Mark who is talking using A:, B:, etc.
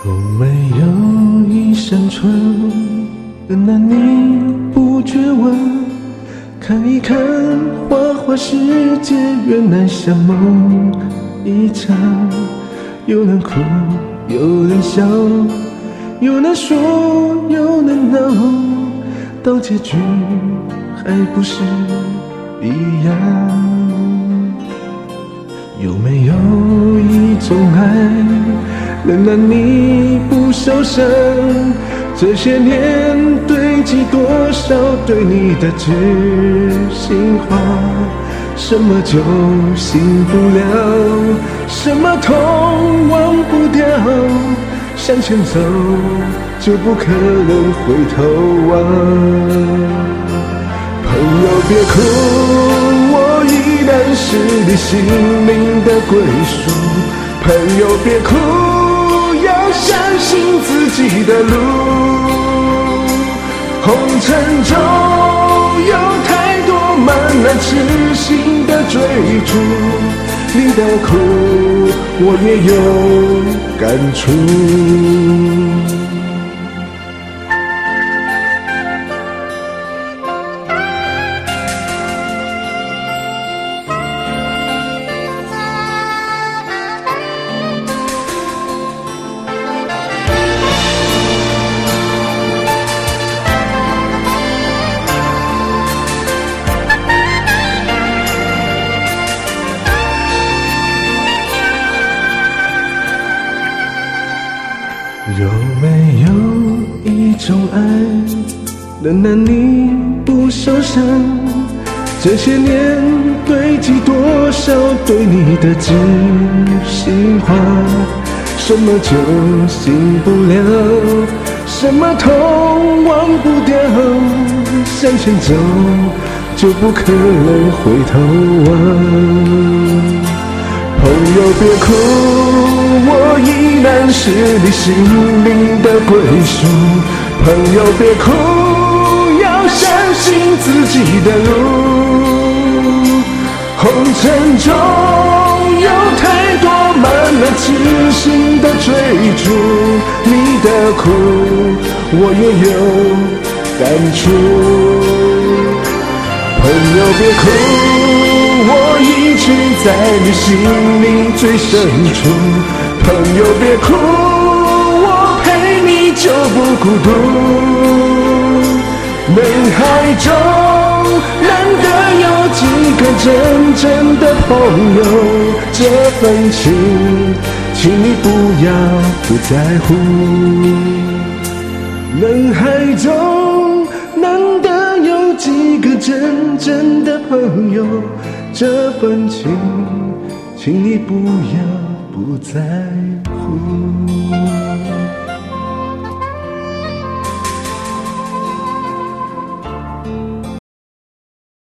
A: 有没有一扇窗，能让你不觉问？看一看花花世界，原来像梦一场。有人哭，有人笑，有人说，有人闹，到结局还不是一样。有没有一种爱，能让你不受伤？这些年堆积多少对你的知心话？什么就醒不了，什么痛忘不掉，向前走就不可能回头望。朋友别哭，我依然是你心灵的归属。朋友别哭，要相信自己的路。红尘中有太多漫然痴心的追逐，你的苦我也有感触。有没有一种爱，能让你不受伤？这些年堆积多少对你的知心话？什么就醒不了，什么痛忘不掉，向前走就不可能回头望。朋友别哭，我依然是你心灵的归属。朋友别哭，要相信自己的路。红尘中有太多漫然痴心的追逐，你的苦我也有感触。朋友别哭，我一直在你心灵最深处。朋友别哭，我陪你就不孤独。人海中难得有几个真正的朋友，这份情请你不要不在乎。人海中难得有几个真正的朋友，这份情请你不要不在乎。